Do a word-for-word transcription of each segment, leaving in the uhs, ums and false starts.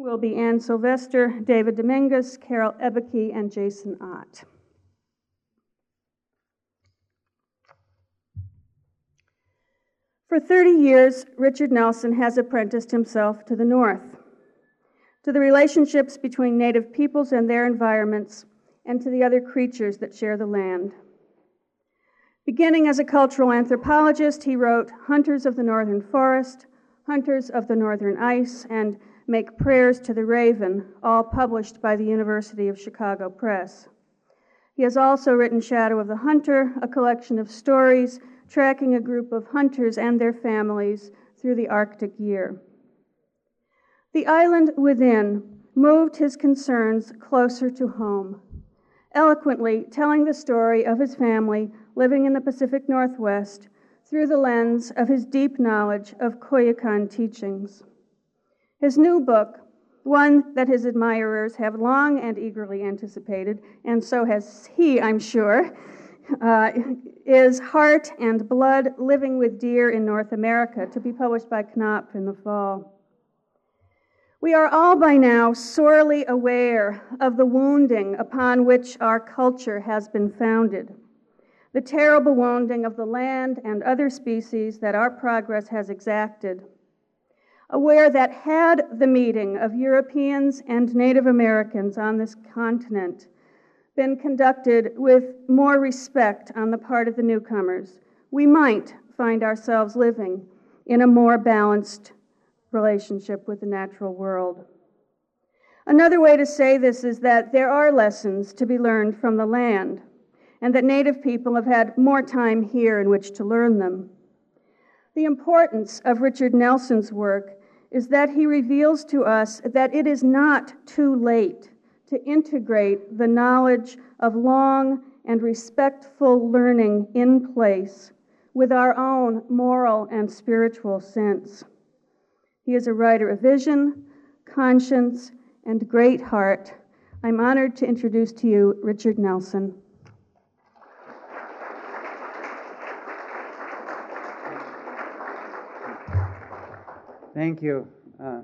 will be Ann Sylvester, David Dominguez, Carol Ebeke, and Jason Ott. For thirty years, Richard Nelson has apprenticed himself to the North, to the relationships between Native peoples and their environments, and to the other creatures that share the land. Beginning as a cultural anthropologist, he wrote Hunters of the Northern Forest, Hunters of the Northern Ice, and Make Prayers to the Raven, all published by the University of Chicago Press. He has also written Shadow of the Hunter, a collection of stories tracking a group of hunters and their families through the Arctic year. The Island Within moved his concerns closer to home, eloquently telling the story of his family living in the Pacific Northwest through the lens of his deep knowledge of Koyukon teachings. His new book, one that his admirers have long and eagerly anticipated, and so has he, I'm sure, uh, is Heart and Blood, Living with Deer in North America, to be published by Knopf in the fall. We are all by now sorely aware of the wounding upon which our culture has been founded, the terrible wounding of the land and other species that our progress has exacted. Aware that had the meeting of Europeans and Native Americans on this continent been conducted with more respect on the part of the newcomers, we might find ourselves living in a more balanced relationship with the natural world. Another way to say this is that there are lessons to be learned from the land, and that Native people have had more time here in which to learn them. The importance of Richard Nelson's work is that he reveals to us that it is not too late to integrate the knowledge of long and respectful learning in place with our own moral and spiritual sense. He is a writer of vision, conscience, and great heart. I'm honored to introduce to you Richard Nelson. Thank you. Uh,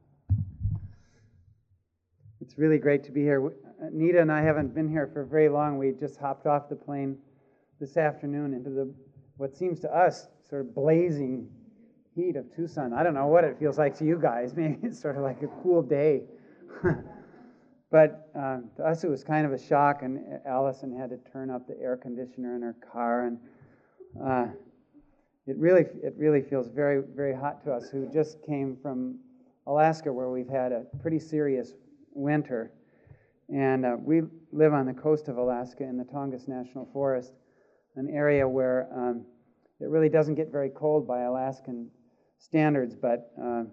it's really great to be here. Nita and I haven't been here for very long. We just hopped off the plane this afternoon into the what seems to us sort of blazing heat of Tucson. I don't know what it feels like to you guys. Maybe it's sort of like a cool day. But uh, to us it was kind of a shock, and Allison had to turn up the air conditioner in her car, and uh, It really, it really feels very, very hot to us who just came from Alaska, where we've had a pretty serious winter. And uh, we live on the coast of Alaska in the Tongass National Forest, an area where um, it really doesn't get very cold by Alaskan standards, but uh,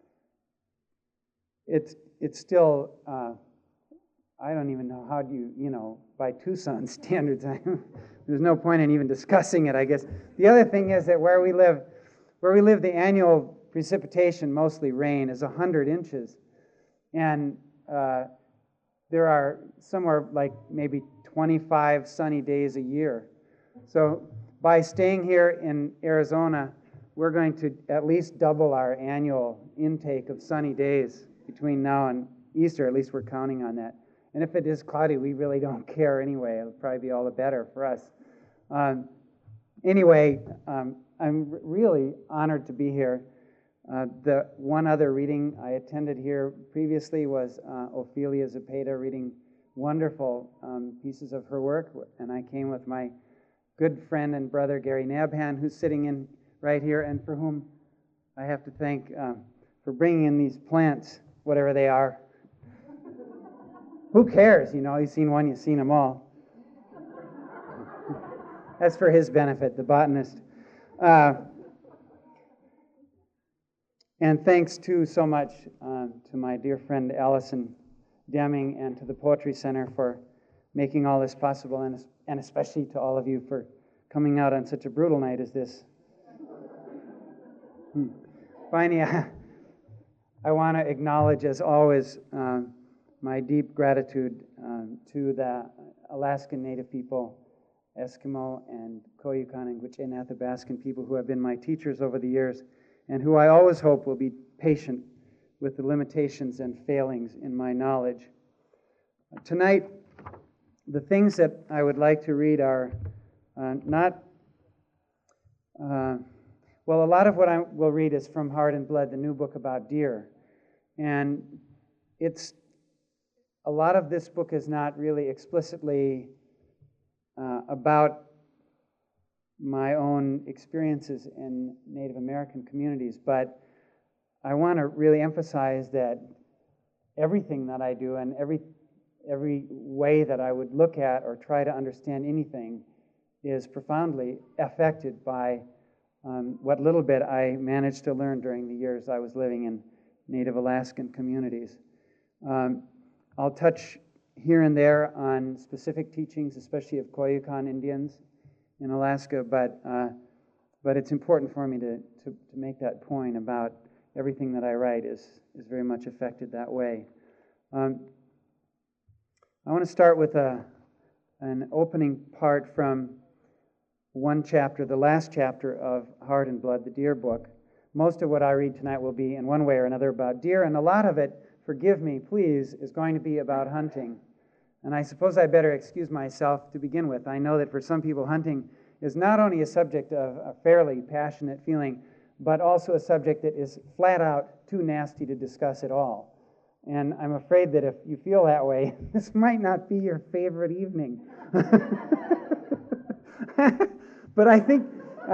it's it's still, uh, I don't even know how do you, you know, by Tucson standards, there's no point in even discussing it, I guess. The other thing is that where we live, where we live, the annual precipitation, mostly rain, is one hundred inches. And uh, there are somewhere like maybe twenty-five sunny days a year. So by staying here in Arizona, we're going to at least double our annual intake of sunny days between now and Easter. At least we're counting on that. And if it is cloudy, we really don't care anyway. It'll probably be all the better for us. Um, anyway, um, I'm r- really honored to be here. Uh, the one other reading I attended here previously was uh, Ophelia Zepeda reading wonderful um, pieces of her work, and I came with my good friend and brother Gary Nabhan, who's sitting in right here, and for whom I have to thank uh, for bringing in these plants, whatever they are. Who cares? You know, you've seen one, you've seen them all. That's for his benefit, the botanist. Uh, and thanks, too, so much uh, to my dear friend Allison Deming and to the Poetry Center for making all this possible, and, and especially to all of you for coming out on such a brutal night as this. Hmm. Finally, I, I want to acknowledge, as always, uh, my deep gratitude um, to the Alaskan Native people, Eskimo and Koyukon and Gwich'in Athabaskan people who have been my teachers over the years and who I always hope will be patient with the limitations and failings in my knowledge. Tonight, the things that I would like to read are uh, not, uh, well, a lot of what I will read is from Heart and Blood, the new book about deer. And it's, a lot of this book is not really explicitly uh, about my own experiences in Native American communities, but I want to really emphasize that everything that I do and every every way that I would look at or try to understand anything is profoundly affected by um, what little bit I managed to learn during the years I was living in Native Alaskan communities. Um, I'll touch here and there on specific teachings, especially of Koyukon Indians in Alaska, but uh, but it's important for me to, to, to make that point about everything that I write is, is very much affected that way. Um, I want to start with a, an opening part from one chapter, the last chapter of Heart and Blood, the deer book. Most of what I read tonight will be in one way or another about deer, and a lot of it, forgive me, please, is going to be about hunting. And I suppose I better excuse myself to begin with. I know that for some people, hunting is not only a subject of a fairly passionate feeling, but also a subject that is flat out too nasty to discuss at all. And I'm afraid that if you feel that way, this might not be your favorite evening. But I think,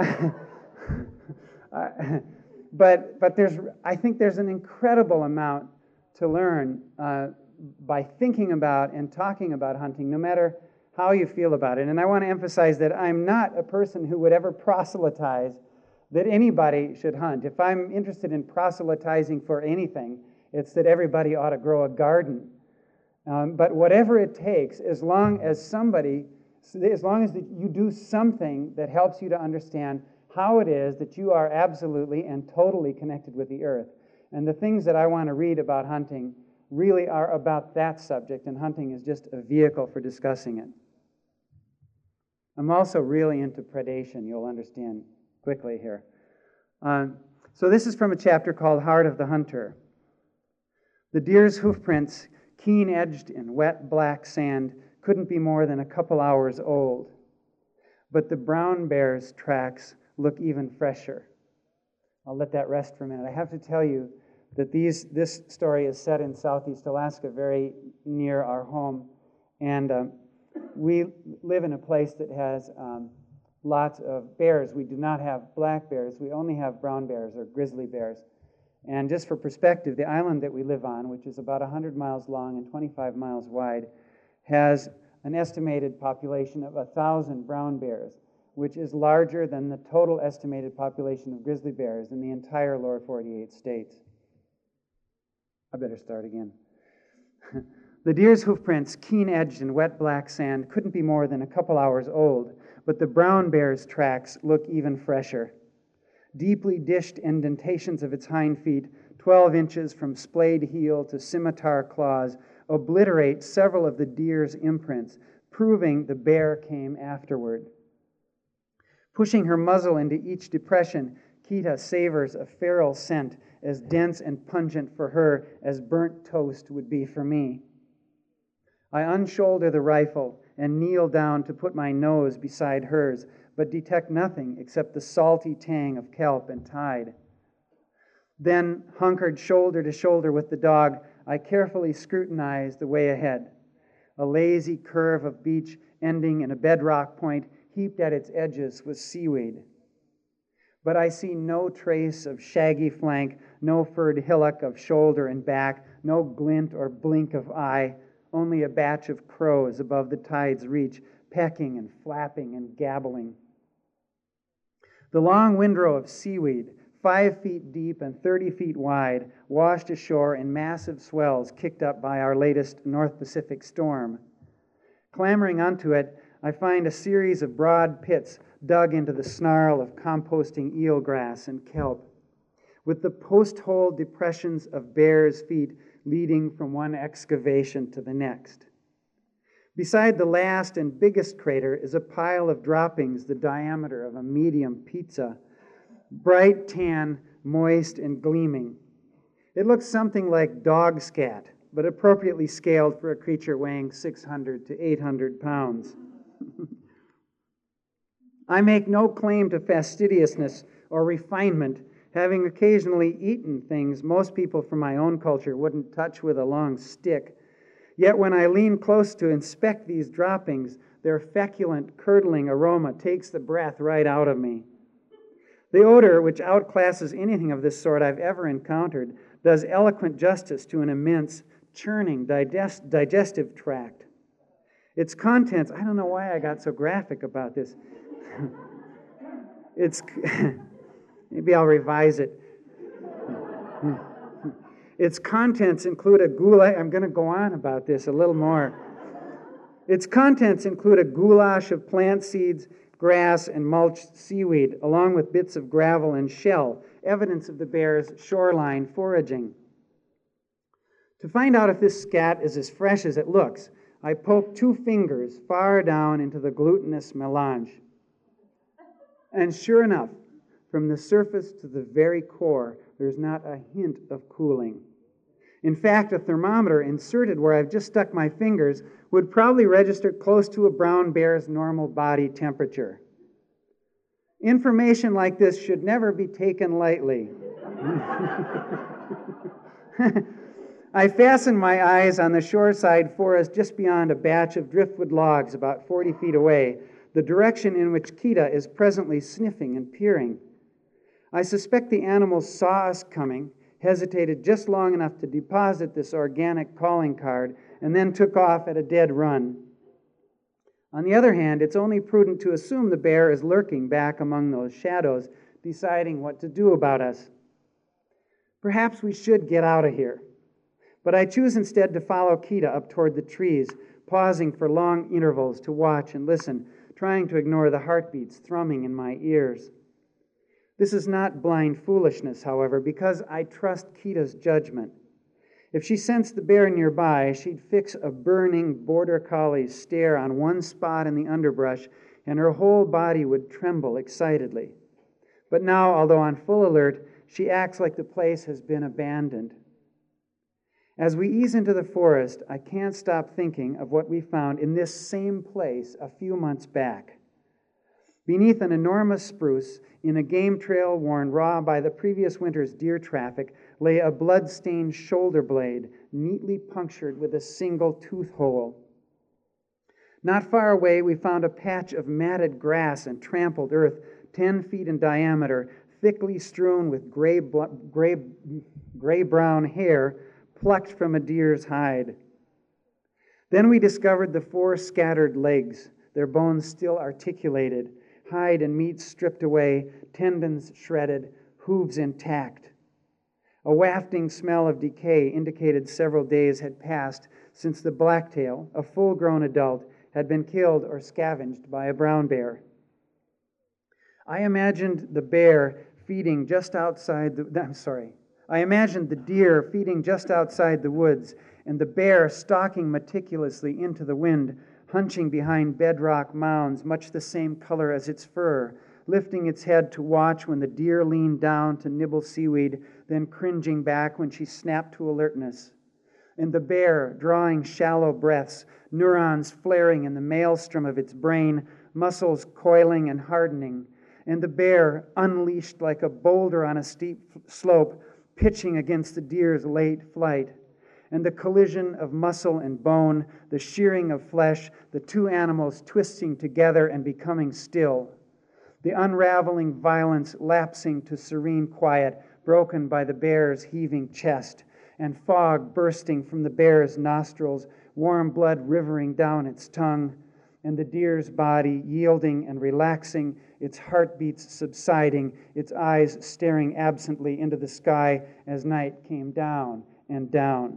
uh, but but there's I think there's an incredible amount to learn uh, by thinking about and talking about hunting, no matter how you feel about it. And I want to emphasize that I'm not a person who would ever proselytize that anybody should hunt. If I'm interested in proselytizing for anything, it's that everybody ought to grow a garden. Um, but whatever it takes, as long as somebody, as long as you do something that helps you to understand how it is that you are absolutely and totally connected with the earth. And the things that I want to read about hunting really are about that subject, and hunting is just a vehicle for discussing it. I'm also really into predation, you'll understand quickly here. Um, so this is from a chapter called Heart of the Hunter. The deer's hoofprints, keen-edged in wet black sand, couldn't be more than a couple hours old. But the brown bear's tracks look even fresher. I'll let that rest for a minute. I have to tell you that these this story is set in southeast Alaska, very near our home. And um, we live in a place that has um, lots of bears. We do not have black bears. We only have brown bears or grizzly bears. And just for perspective, the island that we live on, which is about one hundred miles long and twenty-five miles wide, has an estimated population of one thousand brown bears, which is larger than the total estimated population of grizzly bears in the entire lower forty-eight states. I better start again. The deer's hoofprints, keen-edged in wet black sand, couldn't be more than a couple hours old, but the brown bear's tracks look even fresher. Deeply dished indentations of its hind feet, twelve inches from splayed heel to scimitar claws, obliterate several of the deer's imprints, proving the bear came afterward. Pushing her muzzle into each depression, Kita savors a feral scent as dense and pungent for her as burnt toast would be for me. I unshoulder the rifle and kneel down to put my nose beside hers, but detect nothing except the salty tang of kelp and tide. Then, hunkered shoulder to shoulder with the dog, I carefully scrutinize the way ahead. A lazy curve of beach ending in a bedrock point heaped at its edges with seaweed. But I see no trace of shaggy flank, no furred hillock of shoulder and back, no glint or blink of eye, only a batch of crows above the tide's reach, pecking and flapping and gabbling. The long windrow of seaweed, five feet deep and thirty feet wide, washed ashore in massive swells kicked up by our latest North Pacific storm. Clambering onto it, I find a series of broad pits dug into the snarl of composting eelgrass and kelp, with the post-hole depressions of bears' feet leading from one excavation to the next. Beside the last and biggest crater is a pile of droppings the diameter of a medium pizza, bright tan, moist, and gleaming. It looks something like dog scat, but appropriately scaled for a creature weighing six hundred to eight hundred pounds. I make no claim to fastidiousness or refinement, having occasionally eaten things most people from my own culture wouldn't touch with a long stick. Yet when I lean close to inspect these droppings, their feculent, curdling aroma takes the breath right out of me. The odor, which outclasses anything of this sort I've ever encountered, does eloquent justice to an immense, churning digest, digestive tract. Its contents, I don't know why I got so graphic about this. It's, maybe I'll revise it. Its contents include a goulash. I'm going to go on about this a little more. Its contents include a goulash of plant seeds, grass, and mulched seaweed, along with bits of gravel and shell, evidence of the bear's shoreline foraging. To find out if this scat is as fresh as it looks, I poke two fingers far down into the glutinous melange. And sure enough, from the surface to the very core, there's not a hint of cooling. In fact, a thermometer inserted where I've just stuck my fingers would probably register close to a brown bear's normal body temperature. Information like this should never be taken lightly. I fasten my eyes on the shoreside forest just beyond a batch of driftwood logs about forty feet away, the direction in which Kita is presently sniffing and peering. I suspect the animals saw us coming, hesitated just long enough to deposit this organic calling card, and then took off at a dead run. On the other hand, it's only prudent to assume the bear is lurking back among those shadows, deciding what to do about us. Perhaps we should get out of here. But I choose instead to follow Kita up toward the trees, pausing for long intervals to watch and listen, trying to ignore the heartbeats thrumming in my ears. This is not blind foolishness, however, because I trust Kita's judgment. If she sensed the bear nearby, she'd fix a burning border collie stare on one spot in the underbrush, and her whole body would tremble excitedly. But now, although on full alert, she acts like the place has been abandoned. As we ease into the forest, I can't stop thinking of what we found in this same place a few months back. Beneath an enormous spruce, in a game trail worn raw by the previous winter's deer traffic, lay a blood-stained shoulder blade, neatly punctured with a single tooth hole. Not far away, we found a patch of matted grass and trampled earth, ten feet in diameter, thickly strewn with gray, gray, gray-brown hair plucked from a deer's hide. Then we discovered the four scattered legs, their bones still articulated, hide and meat stripped away, tendons shredded, hooves intact. A wafting smell of decay indicated several days had passed since the blacktail, a full-grown adult, had been killed or scavenged by a brown bear. I imagined the bear feeding just outside the, I'm sorry, I imagined the deer feeding just outside the woods and the bear stalking meticulously into the wind, hunching behind bedrock mounds much the same color as its fur, lifting its head to watch when the deer leaned down to nibble seaweed, then cringing back when she snapped to alertness. And the bear drawing shallow breaths, neurons flaring in the maelstrom of its brain, muscles coiling and hardening. And the bear, unleashed like a boulder on a steep slope, pitching against the deer's late flight. And the collision of muscle and bone, the shearing of flesh, the two animals twisting together and becoming still. The unraveling violence lapsing to serene quiet, broken by the bear's heaving chest, and fog bursting from the bear's nostrils, warm blood rivering down its tongue, and the deer's body yielding and relaxing, its heartbeats subsiding, its eyes staring absently into the sky as night came down and down.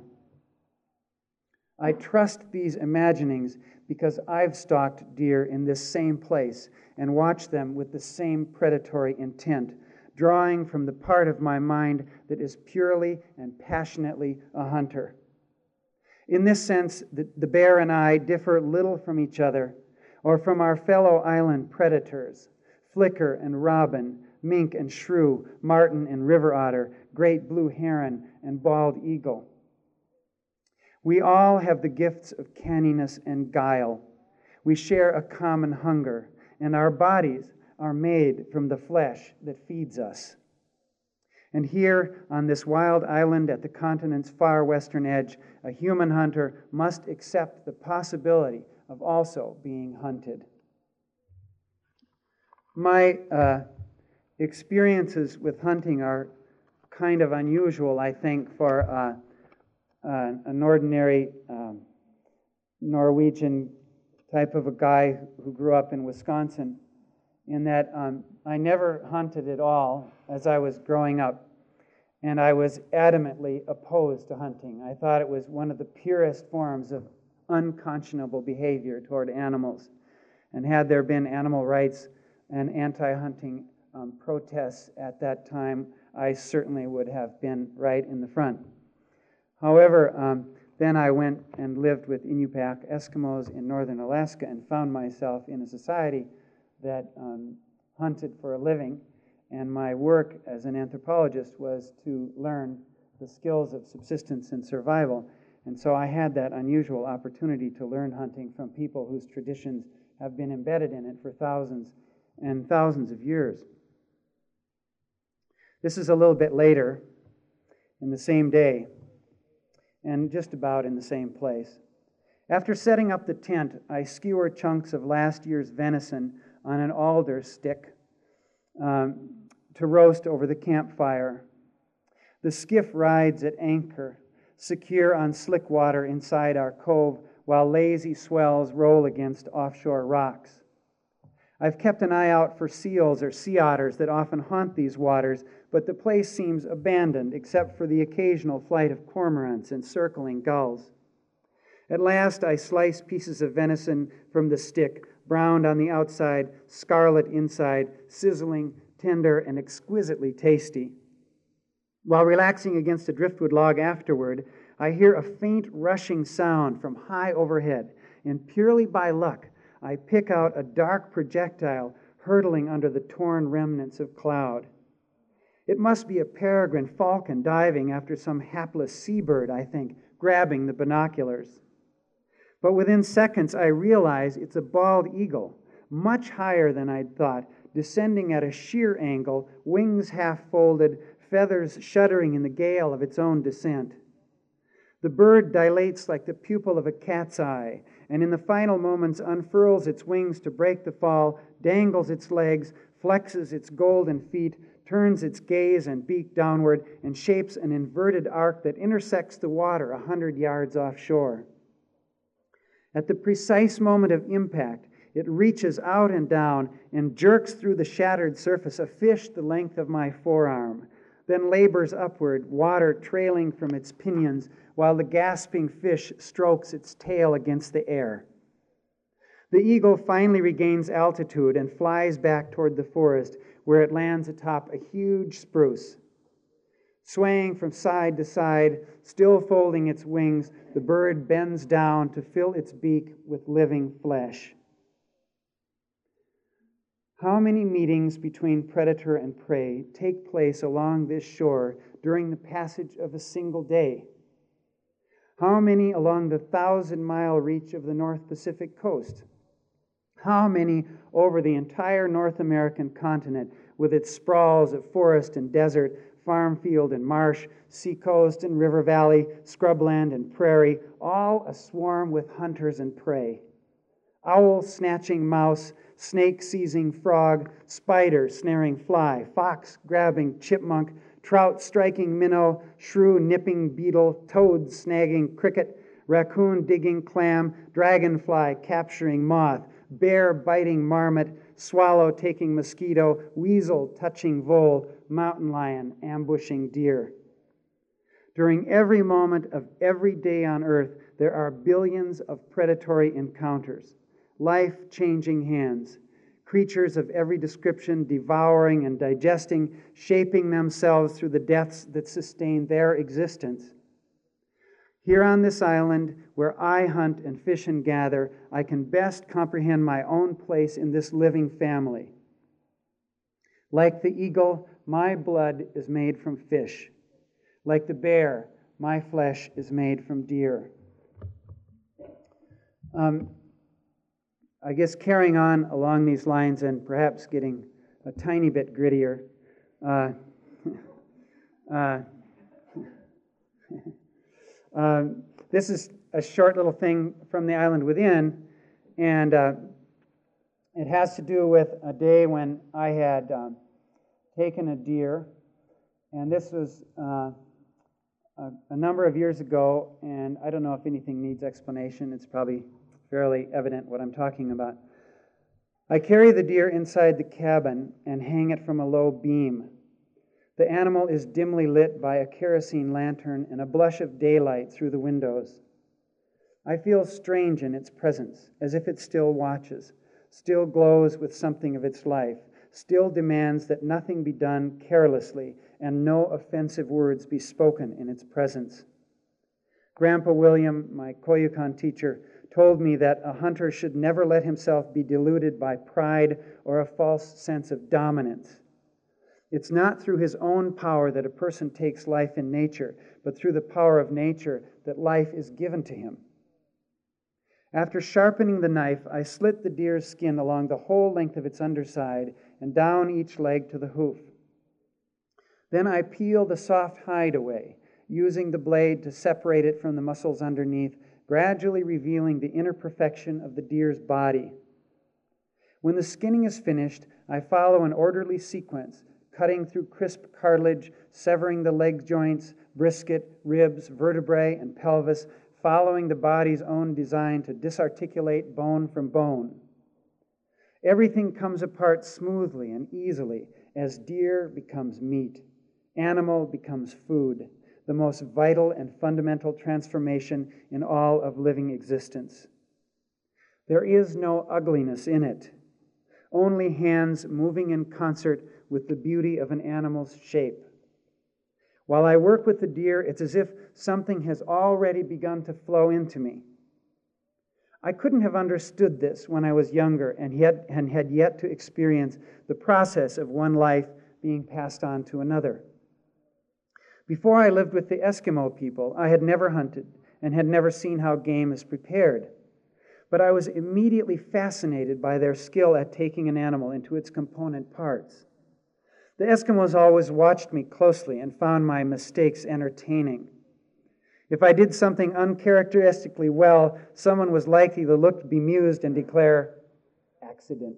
I trust these imaginings because I've stalked deer in this same place and watched them with the same predatory intent, drawing from the part of my mind that is purely and passionately a hunter. In this sense, the, the bear and I differ little from each other or from our fellow island predators, Flicker and Robin, mink and shrew, marten and river otter, great blue heron and bald eagle. We all have the gifts of canniness and guile. We share a common hunger, and our bodies are made from the flesh that feeds us. And here on this wild island at the continent's far western edge, a human hunter must accept the possibility of also being hunted. My uh, experiences with hunting are kind of unusual, I think, for uh, uh, an ordinary um, Norwegian type of a guy who grew up in Wisconsin, in that um, I never hunted at all as I was growing up, and I was adamantly opposed to hunting. I thought it was one of the purest forms of unconscionable behavior toward animals, and had there been animal rights and anti-hunting um, protests at that time, I certainly would have been right in the front. However, um, then I went and lived with Inupiaq Eskimos in northern Alaska and found myself in a society that um, hunted for a living, and my work as an anthropologist was to learn the skills of subsistence and survival. And so I had that unusual opportunity to learn hunting from people whose traditions have been embedded in it for thousands and thousands of years. This is a little bit later in the same day, and just about in the same place. After setting up the tent, I skewer chunks of last year's venison on an alder stick um, to roast over the campfire. The skiff rides at anchor, secure on slick water inside our cove, while lazy swells roll against offshore rocks. I've kept an eye out for seals or sea otters that often haunt these waters, but the place seems abandoned except for the occasional flight of cormorants and circling gulls. At last, I slice pieces of venison from the stick, browned on the outside, scarlet inside, sizzling, tender, and exquisitely tasty. While relaxing against a driftwood log afterward, I hear a faint rushing sound from high overhead, and purely by luck, I pick out a dark projectile hurtling under the torn remnants of cloud. It must be a peregrine falcon diving after some hapless seabird, I think, grabbing the binoculars. But within seconds, I realize it's a bald eagle, much higher than I'd thought, descending at a sheer angle, wings half folded, feathers shuddering in the gale of its own descent. The bird dilates like the pupil of a cat's eye, and in the final moments unfurls its wings to break the fall, dangles its legs, flexes its golden feet, turns its gaze and beak downward, and shapes an inverted arc that intersects the water a hundred yards offshore. At the precise moment of impact, it reaches out and down and jerks through the shattered surface a fish the length of my forearm, then labors upward, water trailing from its pinions, while the gasping fish strokes its tail against the air. The eagle finally regains altitude and flies back toward the forest, where it lands atop a huge spruce. Swaying from side to side, still folding its wings, the bird bends down to fill its beak with living flesh. How many meetings between predator and prey take place along this shore during the passage of a single day? How many along the thousand-mile reach of the North Pacific coast? How many over the entire North American continent with its sprawls of forest and desert, farm field and marsh, seacoast and river valley, scrubland and prairie, all a swarm with hunters and prey? Owl snatching mouse, snake seizing frog, spider snaring fly, fox grabbing chipmunk, trout striking minnow, shrew nipping beetle, toad snagging cricket, raccoon digging clam, dragonfly capturing moth, bear biting marmot, swallow taking mosquito, weasel touching vole, mountain lion ambushing deer. During every moment of every day on earth, there are billions of predatory encounters, life-changing hands, creatures of every description devouring and digesting, shaping themselves through the deaths that sustain their existence. Here on this island, where I hunt and fish and gather, I can best comprehend my own place in this living family. Like the eagle, my blood is made from fish. Like the bear, my flesh is made from deer. Um, I guess carrying on along these lines and perhaps getting a tiny bit grittier, uh, uh, uh, this is a short little thing from the island within, and uh, it has to do with a day when I had um, taken a deer, and this was uh, a, a number of years ago, and I don't know if anything needs explanation. It's probably fairly evident what I'm talking about. I carry the deer inside the cabin and hang it from a low beam. The animal is dimly lit by a kerosene lantern and a blush of daylight through the windows. I feel strange in its presence, as if it still watches, still glows with something of its life, still demands that nothing be done carelessly and no offensive words be spoken in its presence. Grandpa William, my Koyukon teacher, told me that a hunter should never let himself be deluded by pride or a false sense of dominance. It's not through his own power that a person takes life in nature, but through the power of nature that life is given to him. After sharpening the knife, I slit the deer's skin along the whole length of its underside and down each leg to the hoof. Then I peel the soft hide away, using the blade to separate it from the muscles underneath, gradually revealing the inner perfection of the deer's body. When the skinning is finished, I follow an orderly sequence, cutting through crisp cartilage, severing the leg joints, brisket, ribs, vertebrae, and pelvis, following the body's own design to disarticulate bone from bone. Everything comes apart smoothly and easily as deer becomes meat, animal becomes food, the most vital and fundamental transformation in all of living existence. There is no ugliness in it, only hands moving in concert with the beauty of an animal's shape. While I work with the deer, it's as if something has already begun to flow into me. I couldn't have understood this when I was younger and, yet, and had yet to experience the process of one life being passed on to another. Before I lived with the Eskimo people, I had never hunted and had never seen how game is prepared. But I was immediately fascinated by their skill at taking an animal into its component parts. The Eskimos always watched me closely and found my mistakes entertaining. If I did something uncharacteristically well, someone was likely to look bemused and declare, "Accident."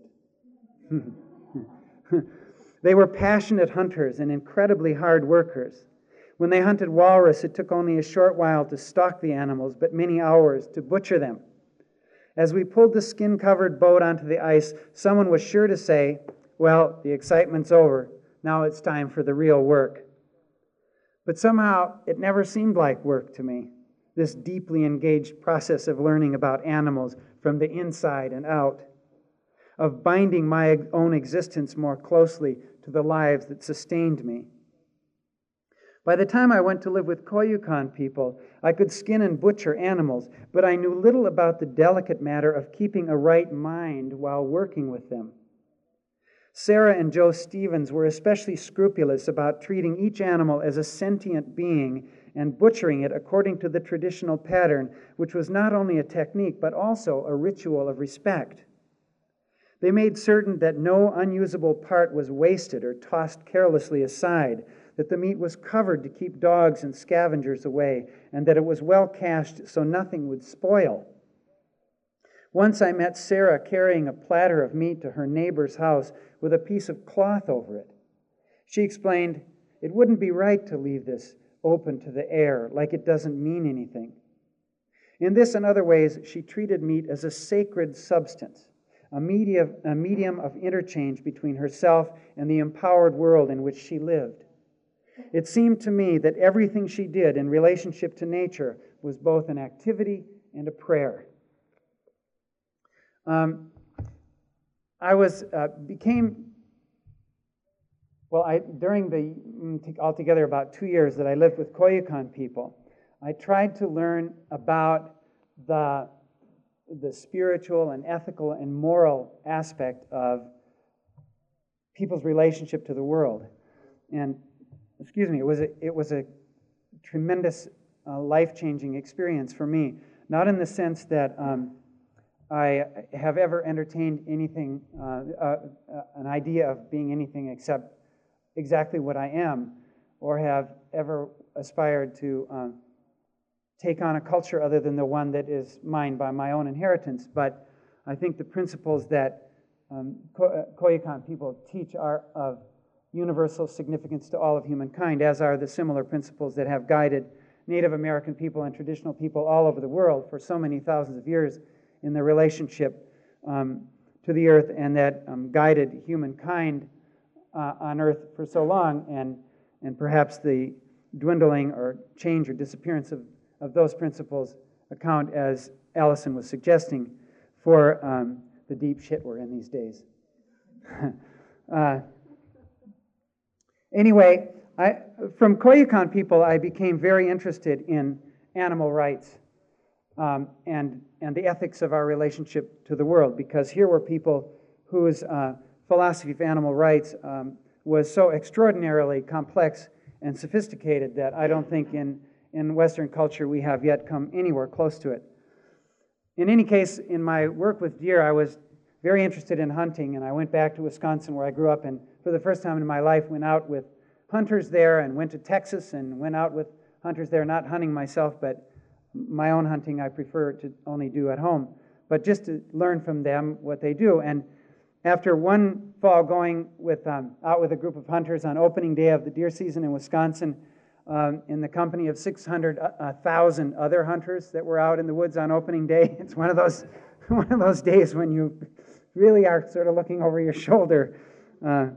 They were passionate hunters and incredibly hard workers. When they hunted walrus, it took only a short while to stalk the animals, but many hours to butcher them. As we pulled the skin-covered boat onto the ice, someone was sure to say, "Well, the excitement's over. Now it's time for the real work." But somehow it never seemed like work to me, this deeply engaged process of learning about animals from the inside and out, of binding my own existence more closely to the lives that sustained me. By the time I went to live with Koyukon people, I could skin and butcher animals, but I knew little about the delicate matter of keeping a right mind while working with them. Sarah and Joe Stevens were especially scrupulous about treating each animal as a sentient being and butchering it according to the traditional pattern, which was not only a technique, but also a ritual of respect. They made certain that no unusable part was wasted or tossed carelessly aside, that the meat was covered to keep dogs and scavengers away, and that it was well cached so nothing would spoil. Once I met Sarah carrying a platter of meat to her neighbor's house with a piece of cloth over it. She explained, "It wouldn't be right to leave this open to the air, like it doesn't mean anything." In this and other ways, she treated meat as a sacred substance, a medium, a medium of interchange between herself and the empowered world in which she lived. It seemed to me that everything she did in relationship to nature was both an activity and a prayer. Um, I was uh, became well. I during the altogether about two years that I lived with Koyukon people, I tried to learn about the the spiritual and ethical and moral aspect of people's relationship to the world. And, excuse me, it was a, it was a tremendous uh, life-changing experience for me. Not in the sense that um, I have ever entertained anything, uh, uh, uh, an idea of being anything except exactly what I am, or have ever aspired to um, take on a culture other than the one that is mine by my own inheritance. But I think the principles that um, Koyukon people teach are of universal significance to all of humankind, as are the similar principles that have guided Native American people and traditional people all over the world for so many thousands of years in their relationship um, to the earth, and that um, guided humankind uh, on earth for so long, and, and perhaps the dwindling or change or disappearance of, of those principles account, as Allison was suggesting, for um, the deep shit we're in these days. uh, anyway, I, from Koyukon people, I became very interested in animal rights um, and, and the ethics of our relationship to the world, because here were people whose uh, philosophy of animal rights um, was so extraordinarily complex and sophisticated that I don't think in, in Western culture we have yet come anywhere close to it. In any case, in my work with deer, I was very interested in hunting, and I went back to Wisconsin where I grew up, and for the first time in my life went out with hunters there, and went to Texas and went out with hunters there, not hunting myself, but my own hunting I prefer to only do at home, but just to learn from them what they do. And after one fall going with um, out with a group of hunters on opening day of the deer season in Wisconsin, um, in the company of six hundred thousand other hunters that were out in the woods on opening day, it's one of those one of those days when you really are sort of looking over your shoulder. Uh,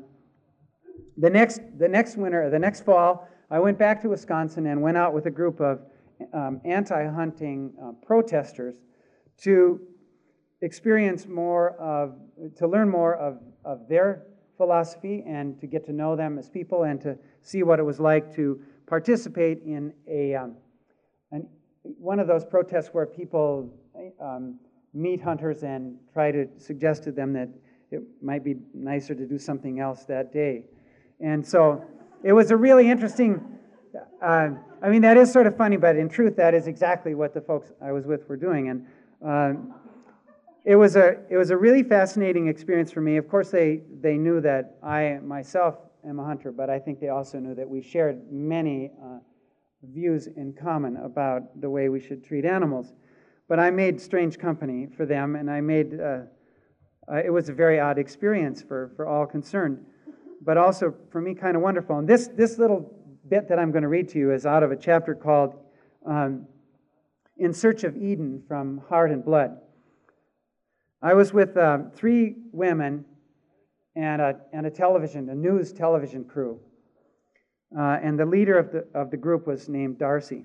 the next the next winter, the next fall, I went back to Wisconsin and went out with a group of um, anti-hunting uh, protesters to experience more of, to learn more of, of their philosophy and to get to know them as people and to see what it was like to participate in a um, an, one of those protests where people um, meet hunters and try to suggest to them that it might be nicer to do something else that day. And so it was a really interesting, uh, I mean, that is sort of funny, but in truth, that is exactly what the folks I was with were doing. And uh, It was a it was a really fascinating experience for me. Of course, they they knew that I myself am a hunter, but I think they also knew that we shared many uh, views in common about the way we should treat animals. But I made strange company for them, and I made uh, uh, it was a very odd experience for for all concerned, but also for me kind of wonderful. And this this little bit that I'm going to read to you is out of a chapter called um, "In Search of Eden" from Heart and Blood. I was with uh, three women and a, and a television, a news television crew. Uh, and the leader of the, of the group was named Darcy.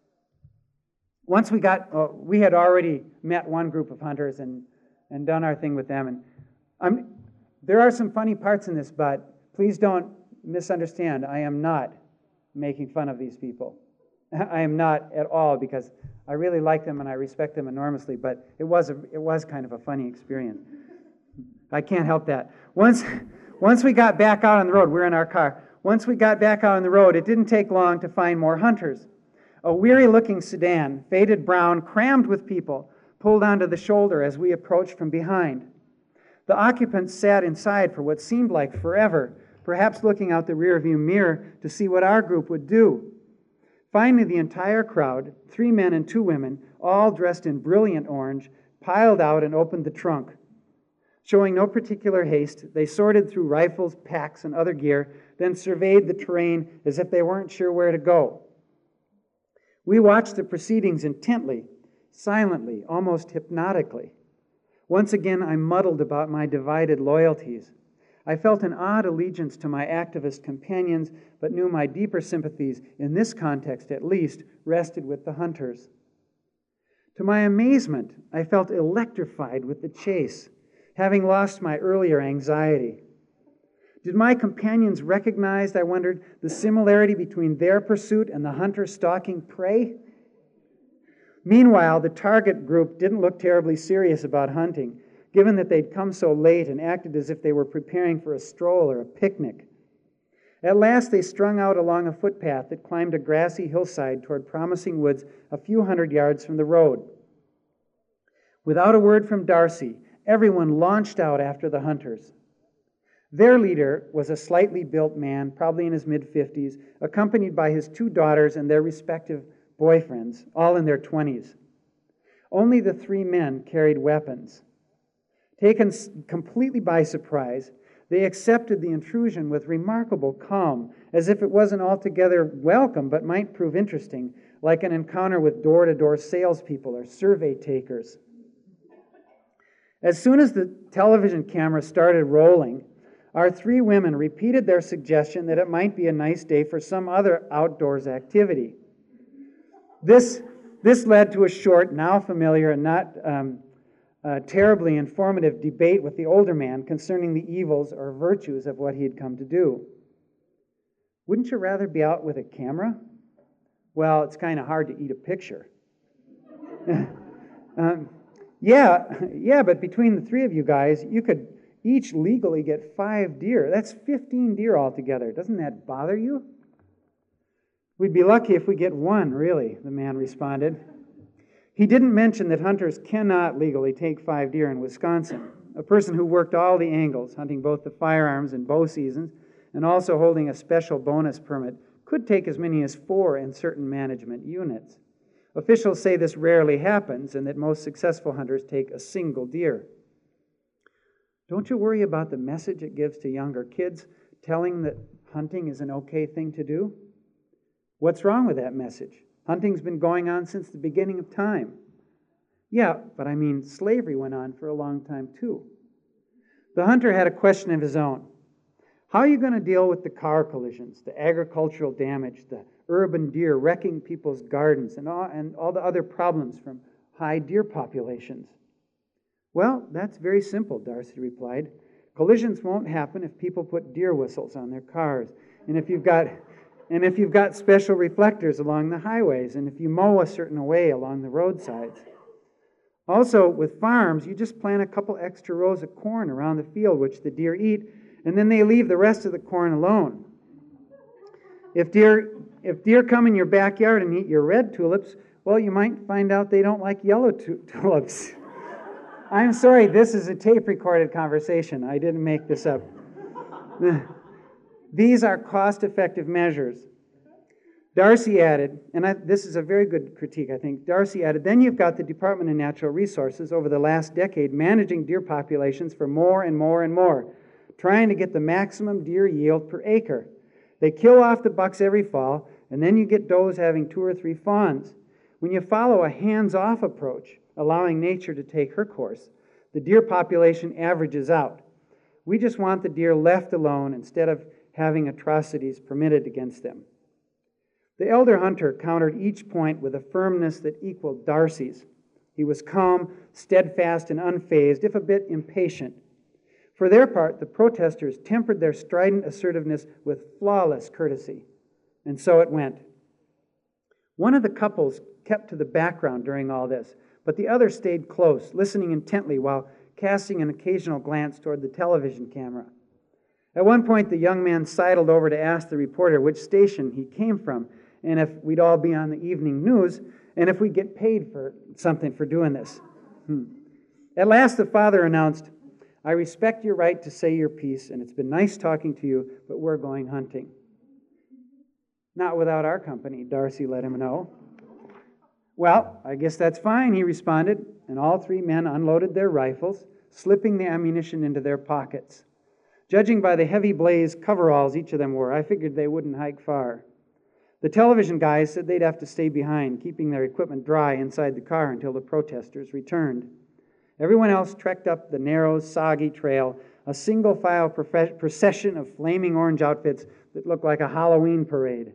Once we got, uh, we had already met one group of hunters and, and done our thing with them. And I'm, there are some funny parts in this, but please don't misunderstand. I am not making fun of these people. I am not at all, because I really like them and I respect them enormously, but it was a, it was kind of a funny experience. I can't help that. Once, once we got back out on the road, we were in our car. Once we got back out on the road, it didn't take long to find more hunters. A weary-looking sedan, faded brown, crammed with people, pulled onto the shoulder as we approached from behind. The occupants sat inside for what seemed like forever, perhaps looking out the rearview mirror to see what our group would do. Finally, the entire crowd, three men and two women, all dressed in brilliant orange, piled out and opened the trunk. Showing no particular haste, they sorted through rifles, packs, and other gear, then surveyed the terrain as if they weren't sure where to go. We watched the proceedings intently, silently, almost hypnotically. Once again, I muddled about my divided loyalties. I felt an odd allegiance to my activist companions, but knew my deeper sympathies, in this context at least, rested with the hunters. To my amazement, I felt electrified with the chase, having lost my earlier anxiety. Did my companions recognize, I wondered, the similarity between their pursuit and the hunter stalking prey? Meanwhile, the target group didn't look terribly serious about hunting. given that they'd come so late and acted as if they were preparing for a stroll or a picnic. At last they strung out along a footpath that climbed a grassy hillside toward promising woods a few hundred yards from the road. Without a word from Darcy, everyone launched out after the hunters. Their leader was a slightly built man, probably in his mid-fifties, accompanied by his two daughters and their respective boyfriends, all in their twenties. Only the three men carried weapons. Taken completely by surprise, they accepted the intrusion with remarkable calm, as if it wasn't altogether welcome but might prove interesting, like an encounter with door-to-door salespeople or survey takers. As soon as the television camera started rolling, our three women repeated their suggestion that it might be a nice day for some other outdoors activity. This, this led to a short, now familiar and not um, uh, terribly informative debate with the older man concerning the evils or virtues of what he had come to do. Wouldn't you rather be out with a camera? Well, it's kind of hard to eat a picture. um, yeah, yeah, but between the three of you guys, you could each legally get five deer. That's fifteen deer altogether. Doesn't that bother you? We'd be lucky if we get one, really, the man responded. He didn't mention that hunters cannot legally take five deer in Wisconsin. A person who worked all the angles, hunting both the firearms and bow seasons, and also holding a special bonus permit, could take as many as four in certain management units. Officials say this rarely happens and that most successful hunters take a single deer. Don't you worry about the message it gives to younger kids, telling that hunting is an okay thing to do? What's wrong with that message? Hunting's been going on since the beginning of time. Yeah, but I mean, slavery went on for a long time too. The hunter had a question of his own. How are you going to deal with the car collisions, the agricultural damage, the urban deer wrecking people's gardens, and all, and all the other problems from high deer populations? Well, that's very simple, Darcy replied. Collisions won't happen if people put deer whistles on their cars, and if you've got and if you've got special reflectors along the highways, and if you mow a certain way along the roadsides. Also, with farms, you just plant a couple extra rows of corn around the field, which the deer eat, and then they leave the rest of the corn alone. If deer, if deer come in your backyard and eat your red tulips, well, you might find out they don't like yellow tu- tulips. I'm sorry, this is a tape-recorded conversation. I didn't make this up. These are cost-effective measures. Darcy added, and I, this is a very good critique, I think. Darcy added, then you've got the Department of Natural Resources over the last decade managing deer populations for more and more and more, trying to get the maximum deer yield per acre. They kill off the bucks every fall, and then you get does having two or three fawns. When you follow a hands-off approach, allowing nature to take her course, the deer population averages out. We just want the deer left alone instead of having atrocities permitted against them. The elder hunter countered each point with a firmness that equaled Darcy's. He was calm, steadfast, and unfazed, if a bit impatient. For their part, the protesters tempered their strident assertiveness with flawless courtesy. And so it went. One of the couples kept to the background during all this, but the other stayed close, listening intently while casting an occasional glance toward the television camera. At one point, the young man sidled over to ask the reporter which station he came from, and if we'd all be on the evening news, and if we'd get paid for something for doing this. Hmm. At last, the father announced, I respect your right to say your piece, and it's been nice talking to you, but we're going hunting. Not without our company, Darcy let him know. Well, I guess that's fine, he responded, and all three men unloaded their rifles, slipping the ammunition into their pockets. Judging by the heavy blaze coveralls each of them wore, I figured they wouldn't hike far. The television guys said they'd have to stay behind, keeping their equipment dry inside the car until the protesters returned. Everyone else trekked up the narrow, soggy trail, a single-file procession of flaming orange outfits that looked like a Halloween parade.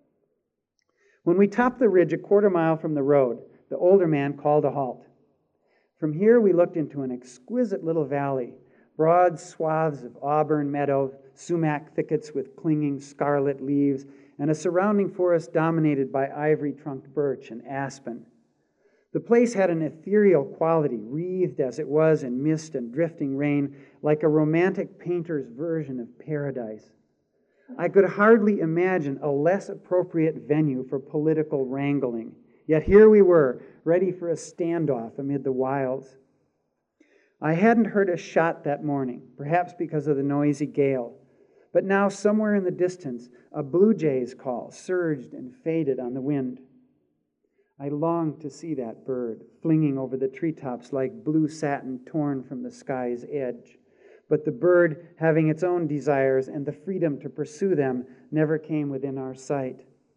When we topped the ridge a quarter mile from the road, the older man called a halt. From here, we looked into an exquisite little valley, broad swaths of auburn meadow, sumac thickets with clinging scarlet leaves, and a surrounding forest dominated by ivory-trunked birch and aspen. The place had an ethereal quality, wreathed as it was in mist and drifting rain, like a romantic painter's version of paradise. I could hardly imagine a less appropriate venue for political wrangling. Yet here we were, ready for a standoff amid the wilds. I hadn't heard a shot that morning, perhaps because of the noisy gale. But now, somewhere in the distance, a blue jay's call surged and faded on the wind. I longed to see that bird, flinging over the treetops like blue satin torn from the sky's edge. But the bird, having its own desires and the freedom to pursue them, never came within our sight.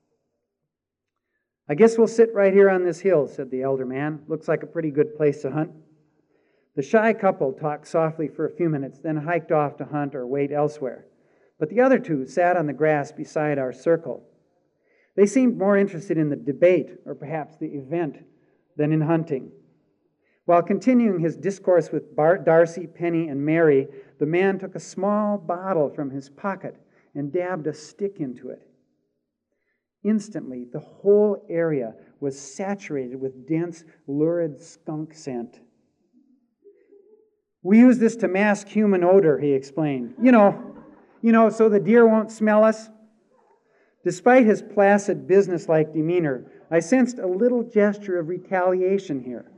"I guess we'll sit right here on this hill," said the elder man. "Looks like a pretty good place to hunt." The shy couple talked softly for a few minutes, then hiked off to hunt or wait elsewhere. But the other two sat on the grass beside our circle. They seemed more interested in the debate, or perhaps the event, than in hunting. While continuing his discourse with Bart, Darcy, Penny, and Mary, the man took a small bottle from his pocket and dabbed a stick into it. Instantly, the whole area was saturated with dense, lurid skunk scent. "We use this to mask human odor," he explained. You know, you know, so the deer won't smell us. Despite his placid, businesslike demeanor, I sensed a little gesture of retaliation here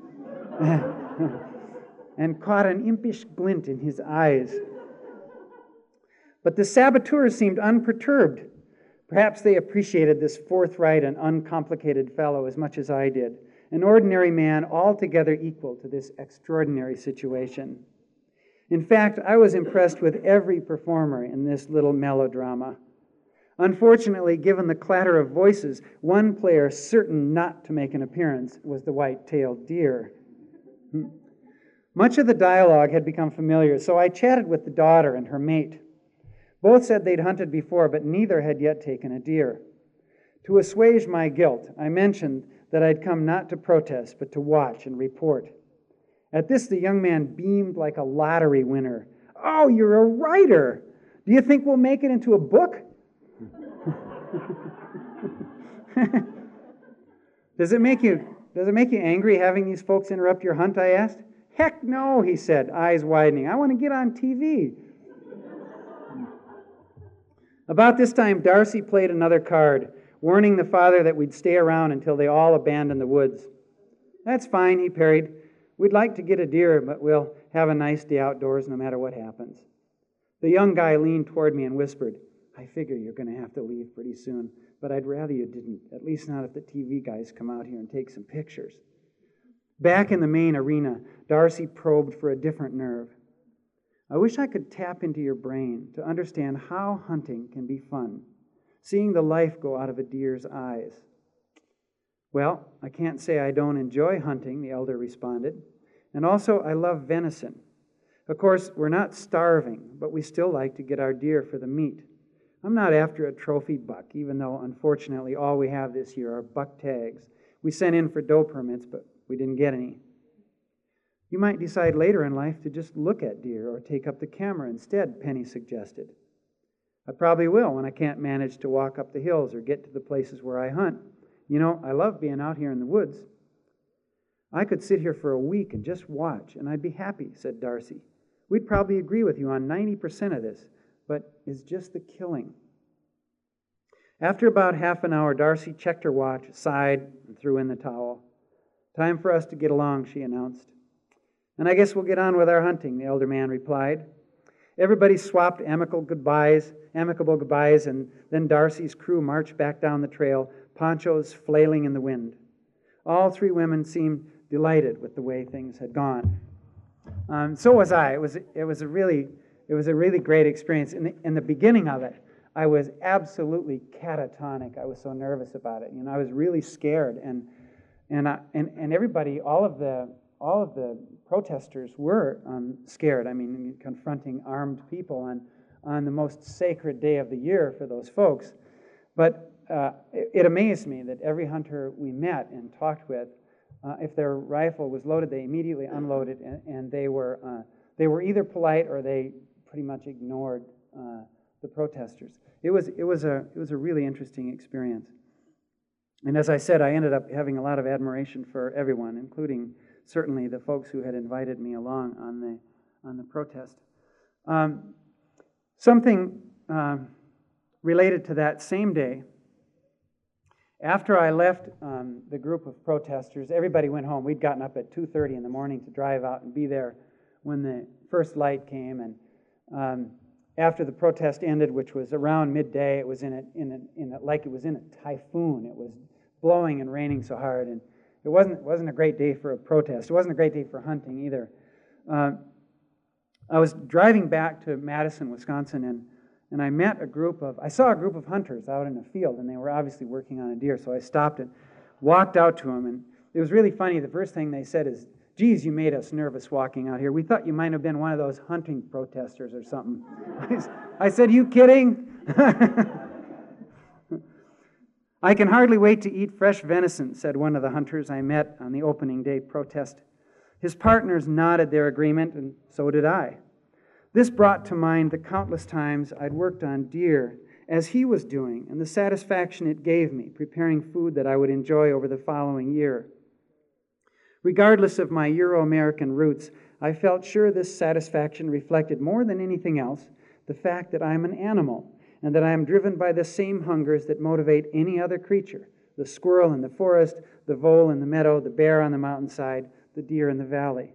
and caught an impish glint in his eyes. But the saboteurs seemed unperturbed. Perhaps they appreciated this forthright and uncomplicated fellow as much as I did, an ordinary man altogether equal to this extraordinary situation. In fact, I was impressed with every performer in this little melodrama. Unfortunately, given the clatter of voices, one player certain not to make an appearance was the white-tailed deer. Much of the dialogue had become familiar, so I chatted with the daughter and her mate. Both said they'd hunted before, but neither had yet taken a deer. To assuage my guilt, I mentioned that I'd come not to protest, but to watch and report. At this, the young man beamed like a lottery winner. "Oh, you're a writer! Do you think we'll make it into a book?" Does it make you does it make you angry having these folks interrupt your hunt, I asked. "Heck no," he said, eyes widening. "I want to get on T V." About this time, Darcy played another card, warning the father that we'd stay around until they all abandoned the woods. "That's fine," he parried. "We'd like to get a deer, but we'll have a nice day outdoors no matter what happens." The young guy leaned toward me and whispered, "I figure you're going to have to leave pretty soon, but I'd rather you didn't, at least not if the T V guys come out here and take some pictures." Back in the main arena, Darcy probed for a different nerve. "I wish I could tap into your brain to understand how hunting can be fun, seeing the life go out of a deer's eyes." "Well, I can't say I don't enjoy hunting," the elder responded. "And also, I love venison. Of course, we're not starving, but we still like to get our deer for the meat. I'm not after a trophy buck, even though, unfortunately, all we have this year are buck tags. We sent in for doe permits, but we didn't get any." "You might decide later in life to just look at deer or take up the camera instead," Penny suggested. "I probably will when I can't manage to walk up the hills or get to the places where I hunt. You know, I love being out here in the woods." "I could sit here for a week and just watch, and I'd be happy," said Darcy. "We'd probably agree with you on ninety percent of this, but it's just the killing." After about half an hour, Darcy checked her watch, sighed, and threw in the towel. "Time for us to get along," she announced. "And I guess we'll get on with our hunting," the elder man replied. Everybody swapped amicable goodbyes, amicable goodbyes, and then Darcy's crew marched back down the trail, ponchos flailing in the wind. All three women seemed delighted with the way things had gone. Um, so was I. It was it was a really it was a really great experience. In the in the beginning of it, I was absolutely catatonic. I was so nervous about it. You know, I was really scared, and and I, and and everybody, all of the all of the protesters were um, scared. I mean, confronting armed people on on the most sacred day of the year for those folks. But uh, it, it amazed me that every hunter we met and talked with, uh, if their rifle was loaded, they immediately unloaded, and, and they were uh, they were either polite or they pretty much ignored uh, the protesters. It was it was a it was a really interesting experience. And as I said, I ended up having a lot of admiration for everyone, including certainly the folks who had invited me along on the on the protest. Um, something uh, related to that same day, after I left um, the group of protesters, everybody went home. We'd gotten up at two thirty in the morning to drive out and be there when the first light came. And um, after the protest ended, which was around midday, it was in a, in a, in a, like it was in a typhoon. It was blowing and raining so hard, and it wasn't it wasn't a great day for a protest. It wasn't a great day for hunting either. Uh, I was driving back to Madison, Wisconsin, and and I met a group of, I saw a group of hunters out in the field, and they were obviously working on a deer, so I stopped and walked out to them, and it was really funny. The first thing they said is, "Geez, you made us nervous walking out here. We thought you might have been one of those hunting protesters or something." I said, "You kidding?" "I can hardly wait to eat fresh venison," said one of the hunters I met on the opening day protest. His partners nodded their agreement, and so did I. This brought to mind the countless times I'd worked on deer as he was doing, and the satisfaction it gave me preparing food that I would enjoy over the following year. Regardless of my Euro-American roots, I felt sure this satisfaction reflected more than anything else the fact that I am an animal, and that I am driven by the same hungers that motivate any other creature: the squirrel in the forest, the vole in the meadow, the bear on the mountainside, the deer in the valley.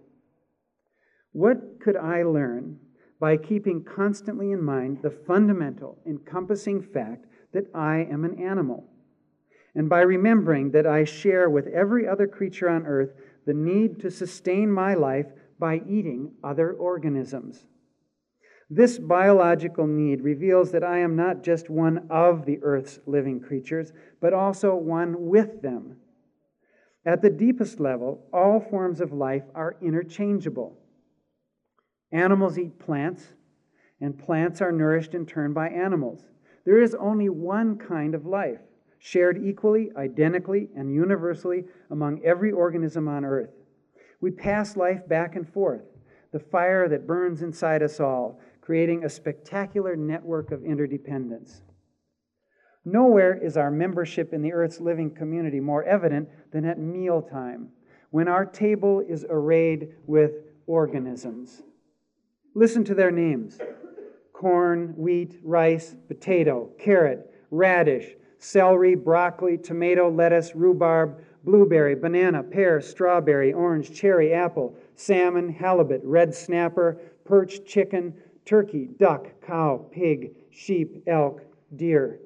What could I learn by keeping constantly in mind the fundamental, encompassing fact that I am an animal, and by remembering that I share with every other creature on earth the need to sustain my life by eating other organisms? This biological need reveals that I am not just one of the earth's living creatures, but also one with them. At the deepest level, all forms of life are interchangeable. Animals eat plants, and plants are nourished in turn by animals. There is only one kind of life, shared equally, identically, and universally among every organism on earth. We pass life back and forth, the fire that burns inside us all, creating a spectacular network of interdependence. Nowhere is our membership in the earth's living community more evident than at mealtime, when our table is arrayed with organisms. Listen to their names: corn, wheat, rice, potato, carrot, radish, celery, broccoli, tomato, lettuce, rhubarb, blueberry, banana, pear, strawberry, orange, cherry, apple, salmon, halibut, red snapper, perch, chicken, turkey, duck, cow, pig, sheep, elk, deer.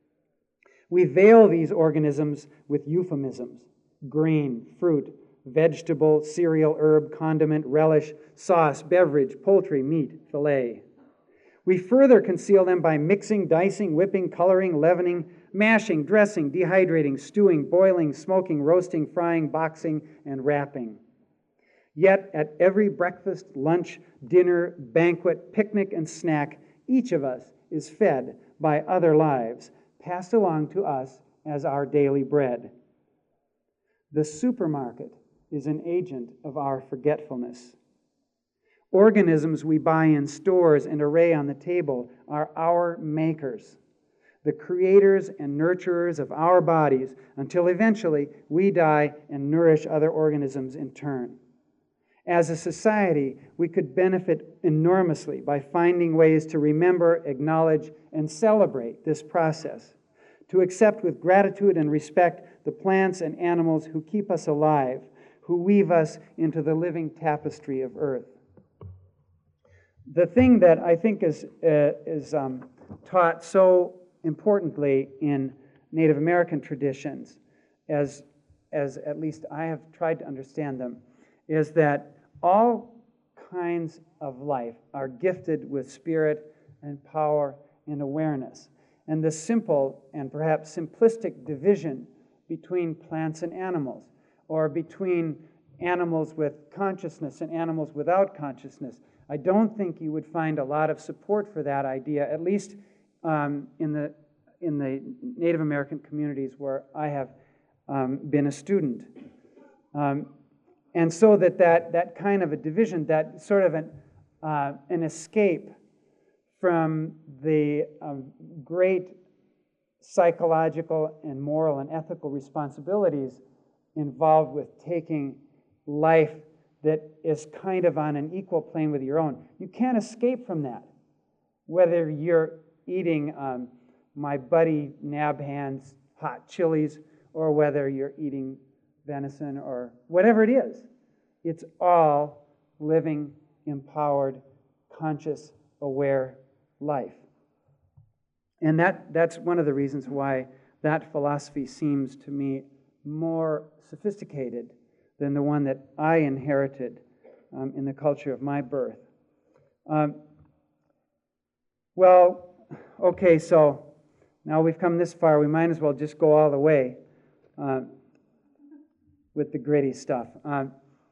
We veil these organisms with euphemisms: grain, fruit, vegetable, cereal, herb, condiment, relish, sauce, beverage, poultry, meat, fillet. We further conceal them by mixing, dicing, whipping, coloring, leavening, mashing, dressing, dehydrating, stewing, boiling, smoking, roasting, frying, boxing, and wrapping. Yet at every breakfast, lunch, dinner, banquet, picnic, and snack, each of us is fed by other lives, passed along to us as our daily bread. The supermarket is an agent of our forgetfulness. Organisms we buy in stores and array on the table are our makers, the creators and nurturers of our bodies, until eventually we die and nourish other organisms in turn. As a society, we could benefit enormously by finding ways to remember, acknowledge, and celebrate this process, to accept with gratitude and respect the plants and animals who keep us alive, who weave us into the living tapestry of earth. The thing that I think is, uh, is um, taught so importantly in Native American traditions, as, as at least I have tried to understand them, is that all kinds of life are gifted with spirit and power and awareness. And the simple and perhaps simplistic division between plants and animals, or between animals with consciousness and animals without consciousness, I don't think you would find a lot of support for that idea, at least um, in the in the Native American communities where I have um, been a student. Um, and so that, that that kind of a division, that sort of an, uh, an escape from the um, great psychological and moral and ethical responsibilities involved with taking life that is kind of on an equal plane with your own. You can't escape from that. Whether you're eating um, my buddy Nabhan's hot chilies or whether you're eating venison or whatever it is, it's all living, empowered, conscious, aware life. And that, that's one of the reasons why that philosophy seems to me more sophisticated than the one that I inherited um, in the culture of my birth. Um, well, okay, so now we've come this far, we might as well just go all the way uh, with the gritty stuff. Um,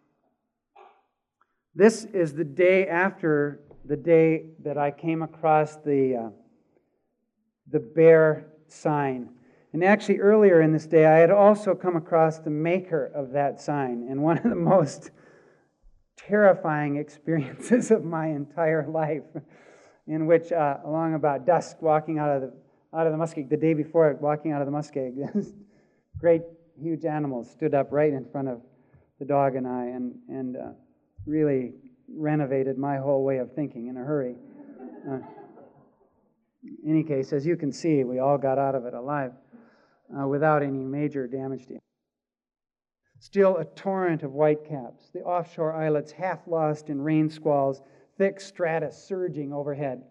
this is the day after the day that I came across the uh, the bear sign. And actually earlier in this day, I had also come across the maker of that sign. And one of the most terrifying experiences of my entire life, in which uh, along about dusk, walking out of the out of the muskeg, the day before walking out of the muskeg, great huge animals stood up right in front of the dog and I, and, and uh, really renovated my whole way of thinking in a hurry. Uh, in any case, as you can see, we all got out of it alive uh, without any major damage to you. Still a torrent of whitecaps, the offshore islets half lost in rain squalls, thick strata surging overhead.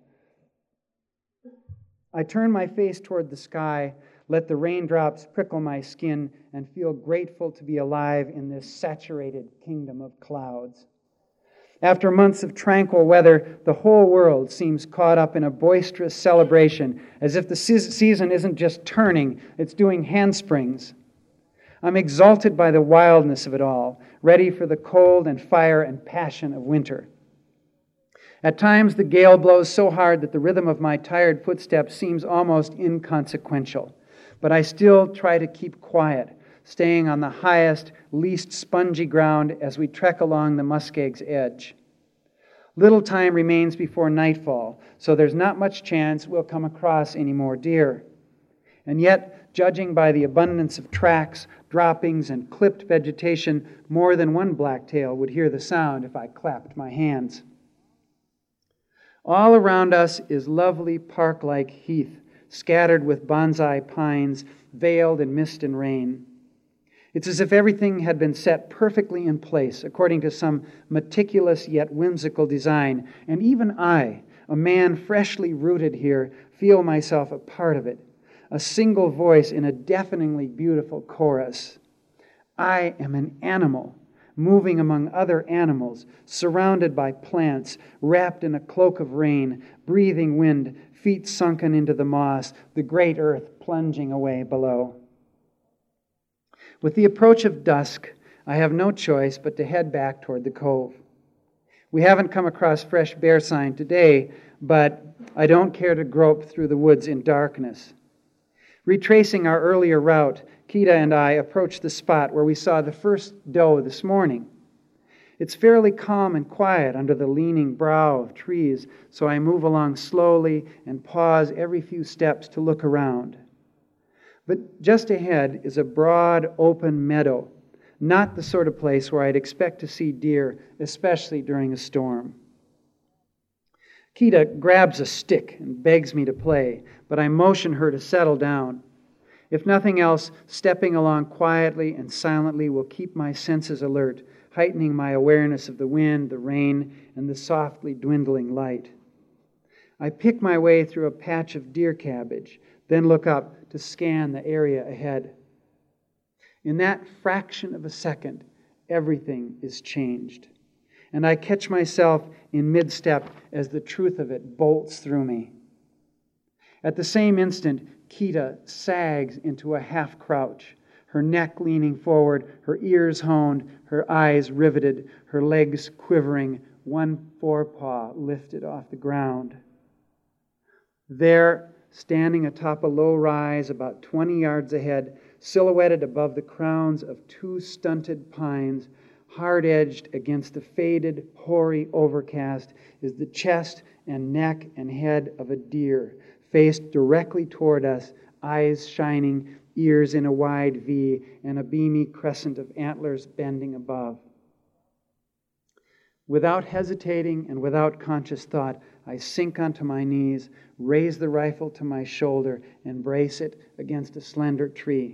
I turn my face toward the sky, let the raindrops prickle my skin, and feel grateful to be alive in this saturated kingdom of clouds. After months of tranquil weather, the whole world seems caught up in a boisterous celebration, as if the season isn't just turning, it's doing handsprings. I'm exalted by the wildness of it all, ready for the cold and fire and passion of winter. At times, the gale blows so hard that the rhythm of my tired footsteps seems almost inconsequential. But I still try to keep quiet, staying on the highest, least spongy ground as we trek along the muskeg's edge. Little time remains before nightfall, so there's not much chance we'll come across any more deer. And yet, judging by the abundance of tracks, droppings, and clipped vegetation, more than one blacktail would hear the sound if I clapped my hands. All around us is lovely park-like heath, scattered with bonsai pines, veiled in mist and rain. It's as if everything had been set perfectly in place according to some meticulous yet whimsical design, and even I, a man freshly rooted here, feel myself a part of it, a single voice in a deafeningly beautiful chorus. I am an animal, moving among other animals, surrounded by plants, wrapped in a cloak of rain, breathing wind, feet sunken into the moss, the great earth plunging away below. With the approach of dusk, I have no choice but to head back toward the cove. We haven't come across fresh bear sign today, but I don't care to grope through the woods in darkness. Retracing our earlier route, Kita and I approached the spot where we saw the first doe this morning. It's fairly calm and quiet under the leaning brow of trees, so I move along slowly and pause every few steps to look around. But just ahead is a broad, open meadow, not the sort of place where I'd expect to see deer, especially during a storm. Kita grabs a stick and begs me to play, but I motion her to settle down. If nothing else, stepping along quietly and silently will keep my senses alert, heightening my awareness of the wind, the rain, and the softly dwindling light. I pick my way through a patch of deer cabbage, then look up to scan the area ahead. In that fraction of a second, everything is changed. And I catch myself in mid-step as the truth of it bolts through me. At the same instant, Kita sags into a half-crouch, her neck leaning forward, her ears honed, her eyes riveted, her legs quivering, one forepaw lifted off the ground. There, standing atop a low rise about twenty yards ahead, silhouetted above the crowns of two stunted pines, hard-edged against the faded, hoary overcast, is the chest and neck and head of a deer, faced directly toward us, eyes shining, ears in a wide V, and a beamy crescent of antlers bending above. Without hesitating and without conscious thought, I sink onto my knees, raise the rifle to my shoulder, and brace it against a slender tree.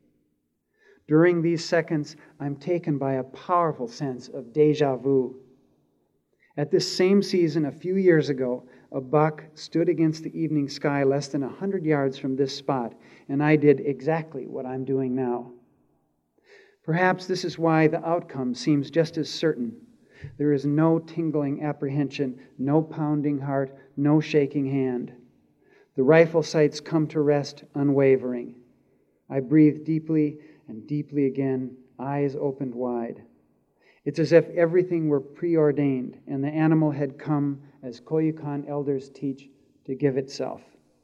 During these seconds, I'm taken by a powerful sense of déjà vu. At this same season, a few years ago, a buck stood against the evening sky less than a hundred yards from this spot, and I did exactly what I'm doing now. Perhaps this is why the outcome seems just as certain. There is no tingling apprehension, no pounding heart, no shaking hand. The rifle sights come to rest unwavering. I breathe deeply and deeply again, eyes opened wide. It's as if everything were preordained and the animal had come, as Koyukon elders teach, to give itself.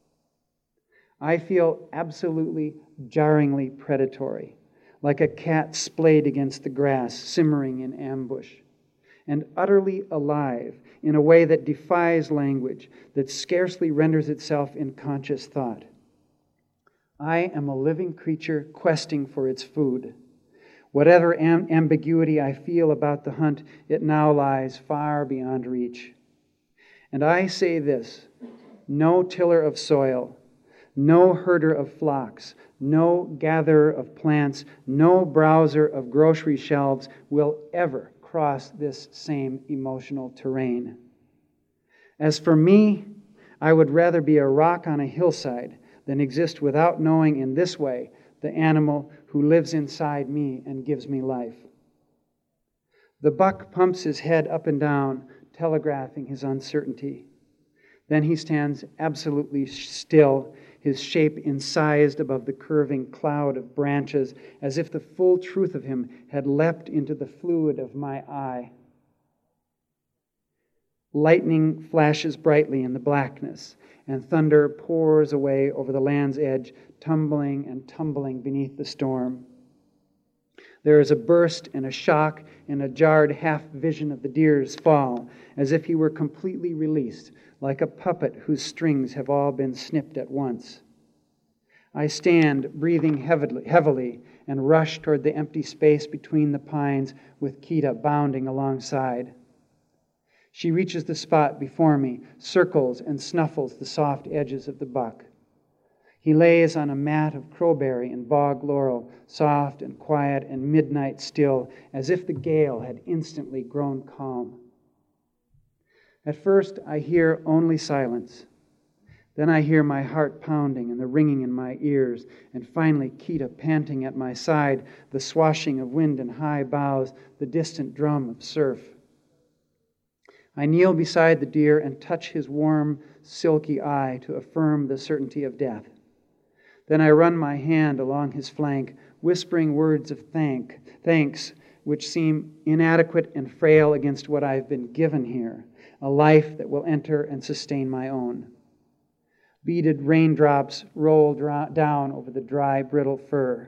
I feel absolutely, jarringly predatory, like a cat splayed against the grass, simmering in ambush, and utterly alive in a way that defies language, that scarcely renders itself in conscious thought. I am a living creature questing for its food. Whatever am- ambiguity I feel about the hunt, it now lies far beyond reach. And I say this: no tiller of soil, no herder of flocks, no gatherer of plants, no browser of grocery shelves will ever cross this same emotional terrain. As for me, I would rather be a rock on a hillside than exist without knowing in this way the animal who lives inside me and gives me life. The buck pumps his head up and down, telegraphing his uncertainty. Then he stands absolutely still, his shape incised above the curving cloud of branches, as if the full truth of him had leapt into the fluid of my eye. Lightning flashes brightly in the blackness, and thunder pours away over the land's edge, tumbling and tumbling beneath the storm. There is a burst and a shock and a jarred half-vision of the deer's fall, as if he were completely released, like a puppet whose strings have all been snipped at once. I stand, breathing heavily, heavily, and rush toward the empty space between the pines, with Kita bounding alongside. She reaches the spot before me, circles and snuffles the soft edges of the buck. He lays on a mat of crowberry and bog laurel, soft and quiet and midnight still, as if the gale had instantly grown calm. At first, I hear only silence. Then I hear my heart pounding and the ringing in my ears, and finally Kita panting at my side, the swashing of wind in high boughs, the distant drum of surf. I kneel beside the deer and touch his warm, silky eye to affirm the certainty of death. Then I run my hand along his flank, whispering words of thank, thanks, which seem inadequate and frail against what I've been given here, a life that will enter and sustain my own. Beaded raindrops roll dra- down over the dry, brittle fur.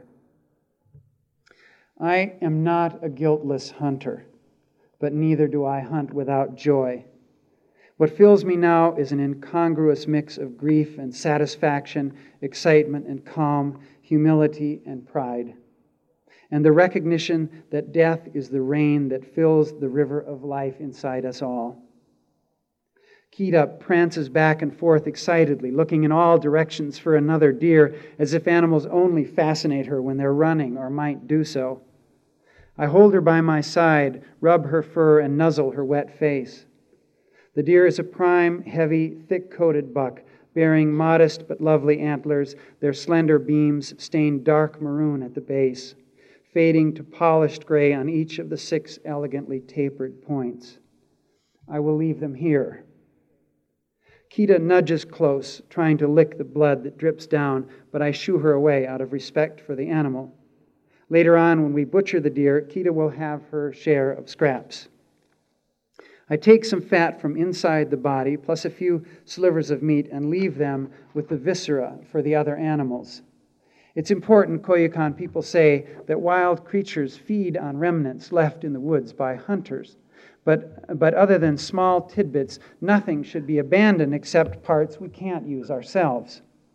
I am not a guiltless hunter, but neither do I hunt without joy. What fills me now is an incongruous mix of grief and satisfaction, excitement and calm, humility and pride, and the recognition that death is the rain that fills the river of life inside us all. Kita prances back and forth excitedly, looking in all directions for another deer, as if animals only fascinate her when they're running or might do so. I hold her by my side, rub her fur, and nuzzle her wet face. The deer is a prime, heavy, thick-coated buck, bearing modest but lovely antlers, their slender beams stained dark maroon at the base, fading to polished gray on each of the six elegantly tapered points. I will leave them here. Kita nudges close, trying to lick the blood that drips down, but I shoo her away out of respect for the animal. Later on, when we butcher the deer, Kita will have her share of scraps. I take some fat from inside the body, plus a few slivers of meat, and leave them with the viscera for the other animals. It's important, Koyukon people say, that wild creatures feed on remnants left in the woods by hunters. But, but other than small tidbits, nothing should be abandoned except parts we can't use ourselves.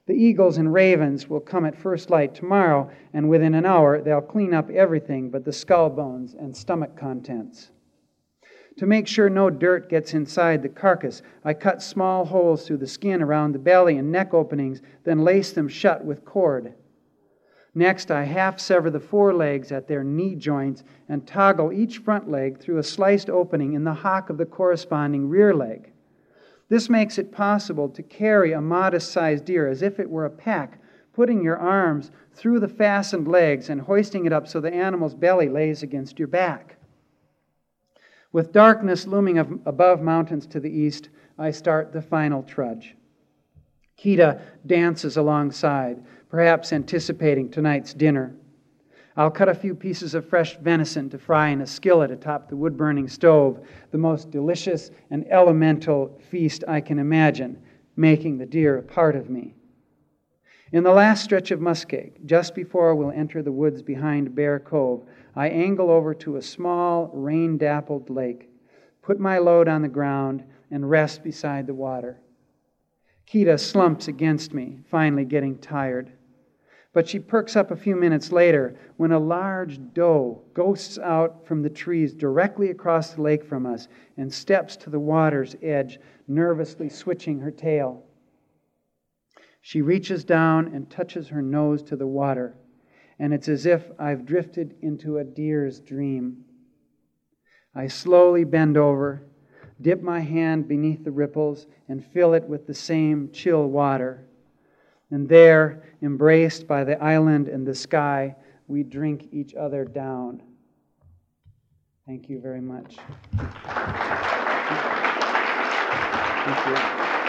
The eagles and ravens will come at first light tomorrow, and within an hour they'll clean up everything but the skull bones and stomach contents. To make sure no dirt gets inside the carcass, I cut small holes through the skin around the belly and neck openings, then lace them shut with cord. Next, I half sever the forelegs at their knee joints and toggle each front leg through a sliced opening in the hock of the corresponding rear leg. This makes it possible to carry a modest-sized deer as if it were a pack, putting your arms through the fastened legs and hoisting it up so the animal's belly lays against your back. With darkness looming above mountains to the east, I start the final trudge. Kida dances alongside, perhaps anticipating tonight's dinner. I'll cut a few pieces of fresh venison to fry in a skillet atop the wood-burning stove, the most delicious and elemental feast I can imagine, making the deer a part of me. In the last stretch of muskeg, just before we'll enter the woods behind Bear Cove, I angle over to a small, rain-dappled lake, put my load on the ground, and rest beside the water. Kida slumps against me, finally getting tired. But she perks up a few minutes later when a large doe ghosts out from the trees directly across the lake from us and steps to the water's edge, nervously switching her tail. She reaches down and touches her nose to the water, and it's as if I've drifted into a deer's dream. I slowly bend over, dip my hand beneath the ripples, and fill it with the same chill water. And there, embraced by the island and the sky, we drink each other down. Thank you very much. Thank you.